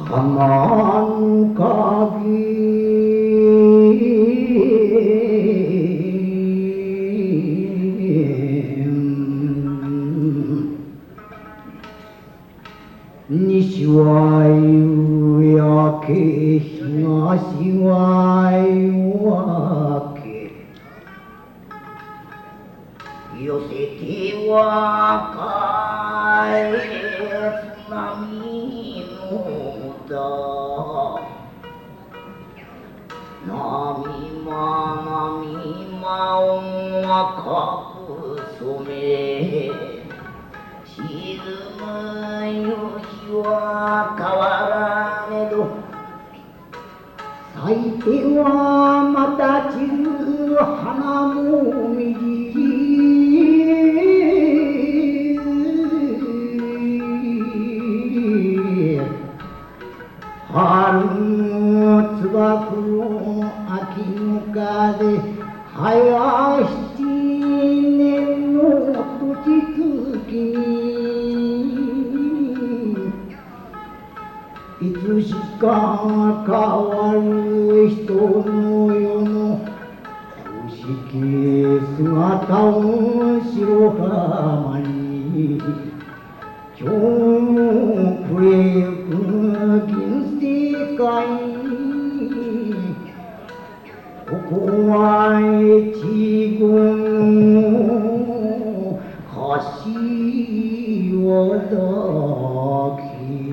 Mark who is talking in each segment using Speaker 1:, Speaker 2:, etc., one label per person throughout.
Speaker 1: 花か西は夕焼け東は夜明け寄せては帰津波のだ波間音赤く染め沈む夕日は変わらねど咲いてはまた散る花もみじ春の椿の秋の風早7年の年月にいつしか変わる人の世の不思議姿を白浜に今日も暮れゆく銀世界ここは越後の柏崎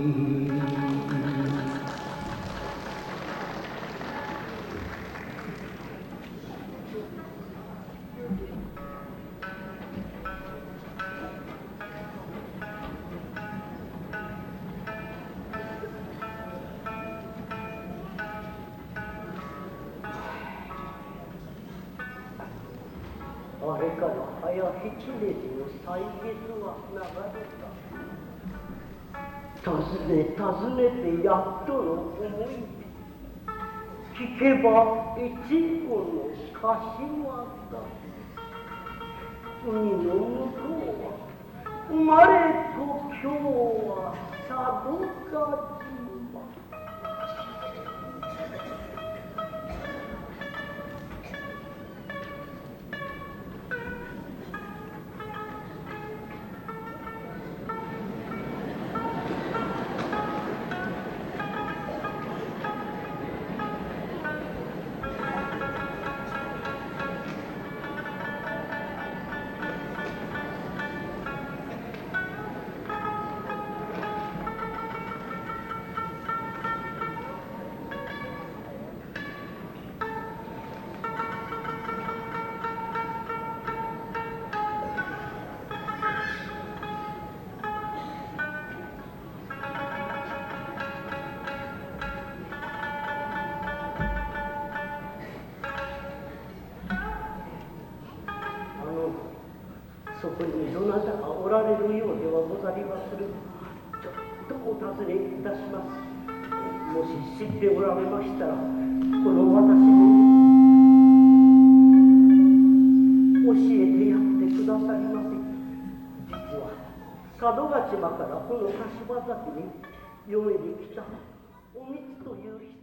Speaker 2: あれから早7年の歳月は流れた尋ねてやっとの思い聞けば越後の柏だ海の向こうは生まれと今日は佐渡島そこにどなたかおられるようではござりまする。ちょっとお尋ねいたします。もし知っておられましたら、この私に教えてやってくださりませ。実は佐渡島からこの柏崎に嫁に来たおみつという人